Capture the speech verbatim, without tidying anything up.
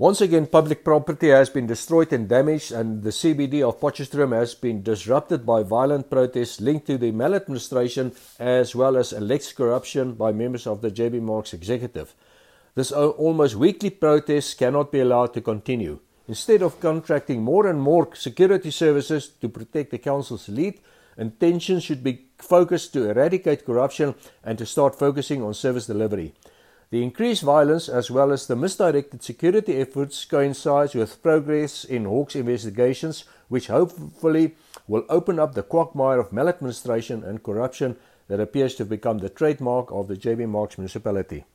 Once again, public property has been destroyed and damaged, and the C B D of Potchefstroom has been disrupted by violent protests linked to the maladministration as well as alleged corruption by members of the J B Marks executive. This almost weekly protest cannot be allowed to continue. Instead of contracting more and more security services to protect the council's elite, attention should be focused to eradicate corruption and to start focusing on service delivery. The increased violence as well as the misdirected security efforts coincides with progress in Hawks investigations, which hopefully will open up the quagmire of maladministration and corruption that appears to have become the trademark of the J B Marks municipality.